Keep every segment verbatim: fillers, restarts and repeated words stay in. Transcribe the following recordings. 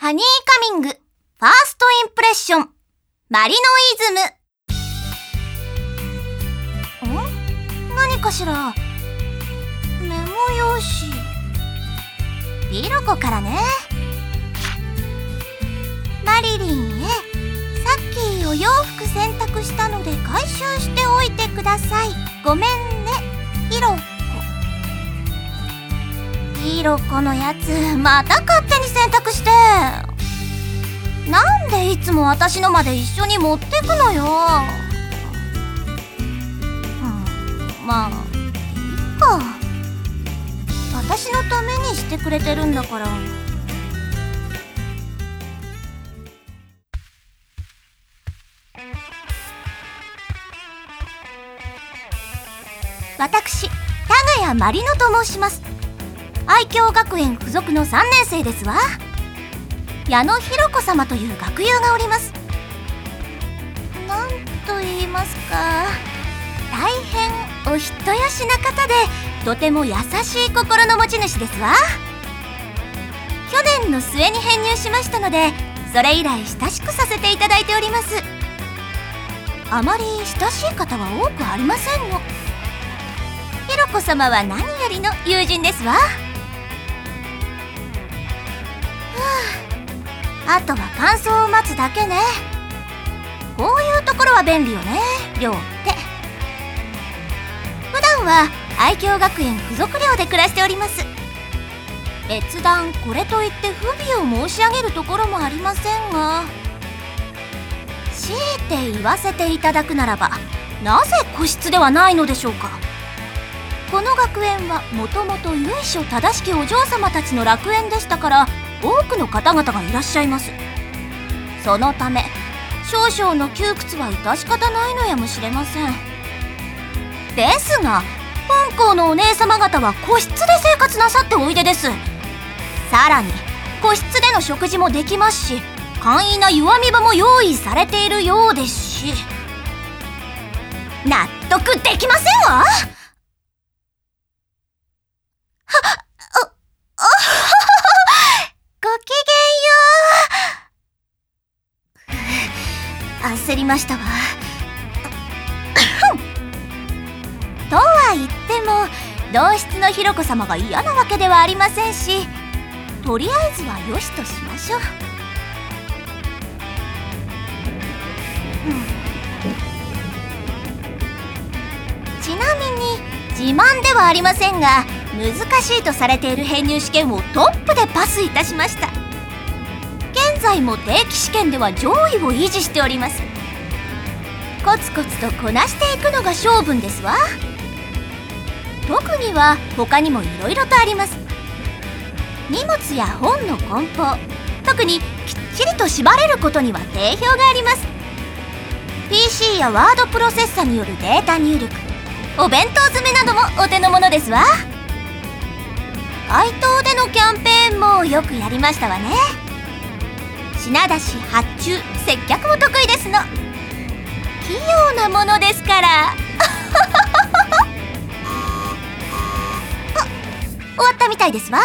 ハニーカミングファーストインプレッションマリノイズム。ん？何かしら。メモ用紙。ピロコからね。マリリンへ、さっきお洋服洗濯したので回収しておいてください。ごめんね、ピロコ。ピロコのやつ、また勝手に洗濯して。なんでいつも私のまで一緒に持ってくのよ。うん、まあいいか。私のためにしてくれてるんだから。私、田谷まりのと申します。愛嬌学園附属のさんねん生ですわ。矢野弘子様という学友がおります。なんと言いますか、大変お人よしな方で、とても優しい心の持ち主ですわ。去年の末に編入しましたので、それ以来親しくさせていただいております。あまり親しい方は多くありませんの。弘子様は何よりの友人ですわ。あとは感想を待つだけね。こういうところは便利よね、寮って。普段は愛嬌学園附属寮で暮らしております。別段これといって不備を申し上げるところもありませんが、強いて言わせていただくならば、なぜ個室ではないのでしょうか。この学園はもともと由緒正しきお嬢様たちの楽園でしたから、多くの方々がいらっしゃいます。そのため少々の窮屈は致し方ないのやもしれません。ですが本校のお姉様方は個室で生活なさっておいでです。さらに個室での食事もできますし、簡易な湯あみ場も用意されているようですし、納得できませんわ。焦りましたわ。とは言っても同室の弘子様が嫌なわけではありませんし、とりあえずはよしとしましょう。うん、ちなみに自慢ではありませんが、難しいとされている編入試験をトップでパスいたしました。現在も定期試験では上位を維持しております。コツコツとこなしていくのが性分ですわ。特には他にもいろいろとあります。荷物や本の梱包、特にきっちりと縛れることには定評があります。 ピーシー やワードプロセッサによるデータ入力、お弁当詰めなどもお手の物ですわ。街頭でのキャンペーンもよくやりましたわね。品出し、発注、接客も得意ですの。器用なものですから。あ、終わったみたいですわ。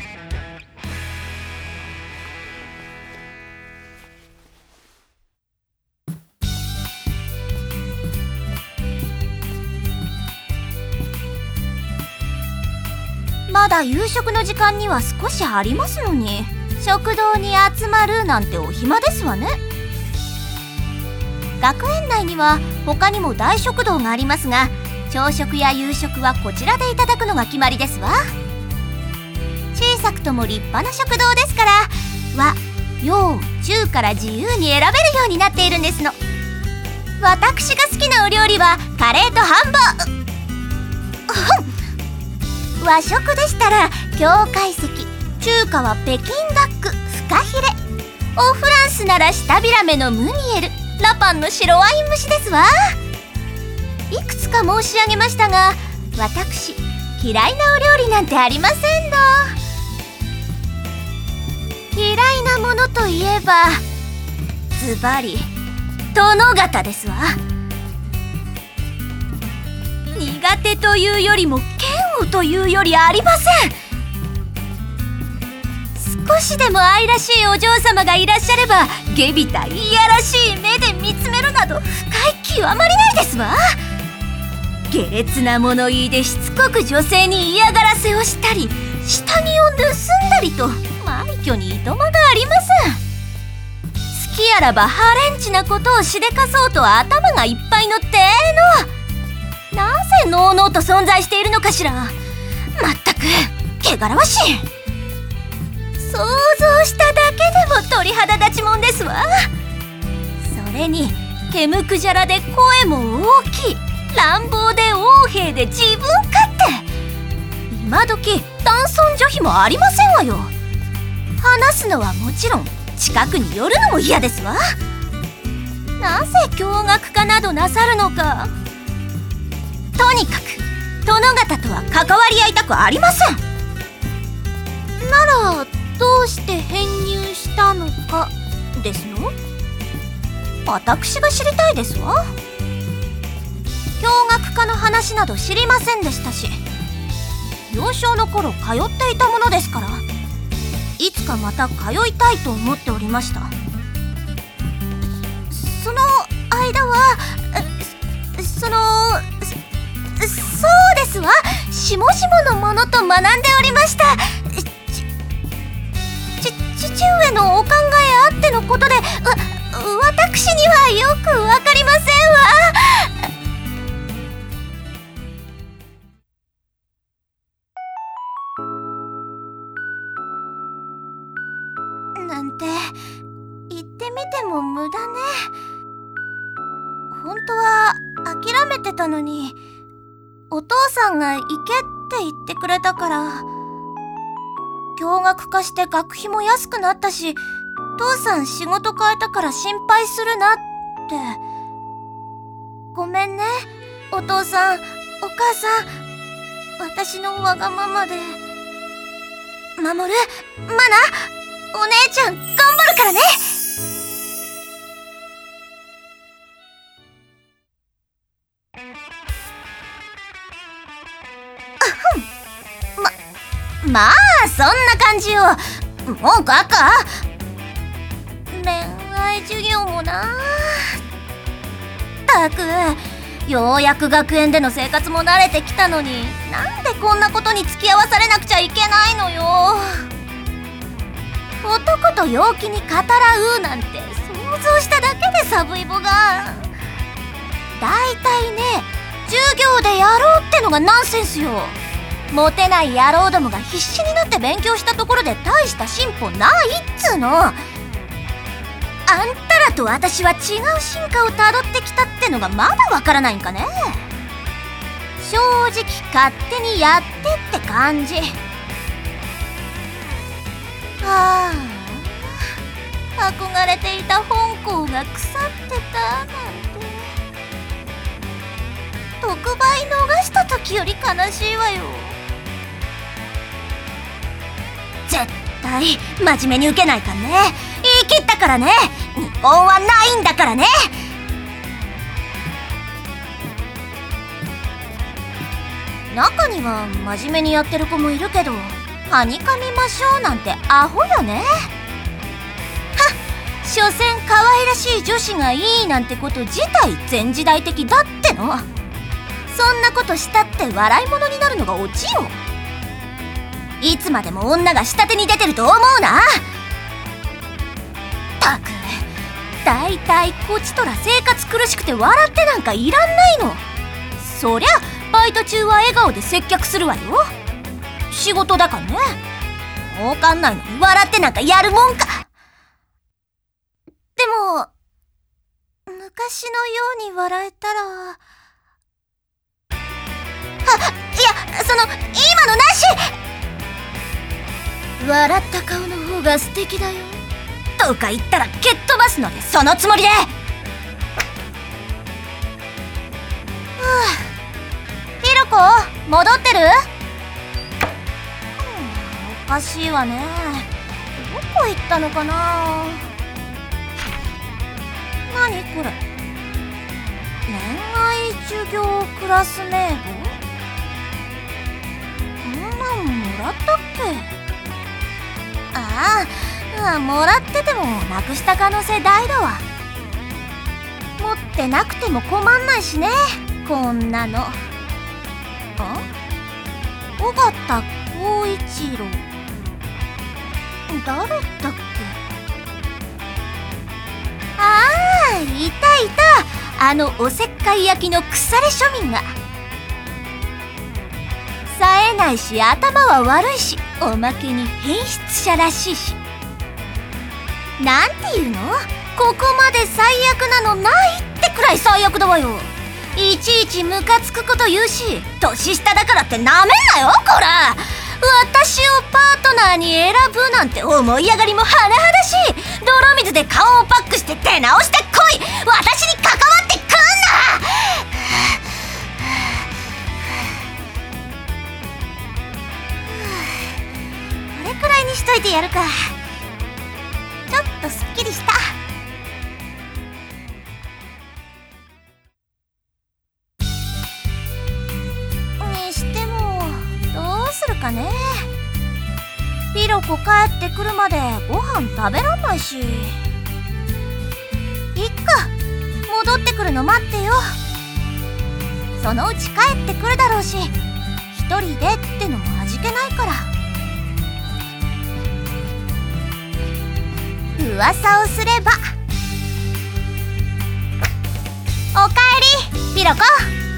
まだ夕食の時間には少しありますのに、食堂に集まるなんてお暇ですわね。学園内には他にも大食堂がありますが、朝食や夕食はこちらでいただくのが決まりですわ。小さくとも立派な食堂ですから、和、洋、中から自由に選べるようになっているんですの。私が好きなお料理はカレーとハンバーグ。和食でしたら京懐石、中華は北京ダック、フカヒレ、おフランスなら舌ビラメのムニエル、ラパンの白ワイン蒸しですわ。いくつか申し上げましたが、私嫌いなお料理なんてありませんの。嫌いなものといえばズバリ殿方ですわ。苦手というよりも嫌悪というよりありません。 少しでも愛らしいお嬢様がいらっしゃれば下びたいやらしい目で見つめるなど不快極まりないですわ。下劣な物言いでしつこく女性に嫌がらせをしたり下着を盗んだりと枚挙にいとまがありません。好きあらばハレンチなことをしでかそうと頭がいっぱいのってえの。なぜのうのうと存在しているのかしら。まったく汚らわしい。想像しただけでも鳥肌立ちもんですわ。それに毛むくじゃらで声も大きい、乱暴で横柄で自分勝手。今時男尊女卑もありませんわよ。話すのはもちろん近くに寄るのも嫌ですわ。なぜ驚愕かなどなさるのか。とにかく殿方とは関わり合いたくありません。ならどうして編入したのかですの。私が知りたいですわ。驚愕家の話など知りませんでしたし、幼少の頃通っていたものですから、いつかまた通いたいと思っておりました。その間はそのそうですわ、しもしものものと学んでおりました。ちち父上のお考えあってのことで、わ私にはよくわかりませんわ。なんて言ってみても無駄ね。本当は諦めてたのに、お父さんが行けって言ってくれたから。驚愕化して学費も安くなったし、父さん仕事変えたから心配するなって。ごめんねお父さんお母さん、私のわがままで。守る、マナ、お姉ちゃん頑張るからね。ま、まあそんな感じよ。文句あっか。恋愛授業もな。たく、ようやく学園での生活も慣れてきたのに、なんでこんなことに付き合わされなくちゃいけないのよ。男と陽気に語らうなんて想像しただけで寒いぼが。だいたいね、授業でやろうってのがナンセンスよ。モテない野郎どもが必死になって勉強したところで大した進歩ないっつーの。あんたらと私は違う進化をたどってきたってのがまだわからないんかね。正直勝手にやってって感じ。はあ、憧れていた本校が腐ってたなんて。特売逃した時より悲しいわよ。絶対真面目に受けないかんね。言い切ったからね。二本はないんだからね。中には真面目にやってる子もいるけど、はにかみましょうなんてアホよね。はっ、所詮可愛らしい女子がいいなんてこと自体前時代的だっての。そんなことしたって笑い物になるのがオチよ。いつまでも女が下手に出てると思うな。たく、だいたいこちとら生活苦しくて笑ってなんかいらんないの。そりゃバイト中は笑顔で接客するわよ。仕事だからね。儲かんないのに笑ってなんかやるもんか。でも昔のように笑えたら。あ、いや、その今のなし。笑った顔の方が素敵だよとか言ったら蹴っ飛ばすのでそのつもりで。はあ、ひろこ戻ってる？おかしいわね。どこ行ったのかな。何これ、恋愛授業クラス名簿。こんなんもらったっけ。 ああ、もらっててもなくした可能性大だわ。持ってなくても困んないしね、こんなの。あ、尾形浩一郎、誰だっけ。ああ、いたいた、あのおせっかい焼きの腐れ庶民が。冴えないし頭は悪いし、おまけに変質者らしいし。なんていうの、ここまで最悪なのないってくらい最悪だわよ。いちいちムカつくこと言うし、年下だからってなめんなよこら。私をパートナーに選ぶなんて思い上がりも甚だしい。泥水で顔をパックして出直してこい。私に関わってくんな。これくらいにしといてやるか。ちょっとすっきりした。にしてもどうするかね。ピロコ帰ってくるまでご飯食べらんないし。いっか、戻ってくるの待ってよ。そのうち帰ってくるだろうし、一人でってのも味気ないから。噂をすれば。おかえりピロコ。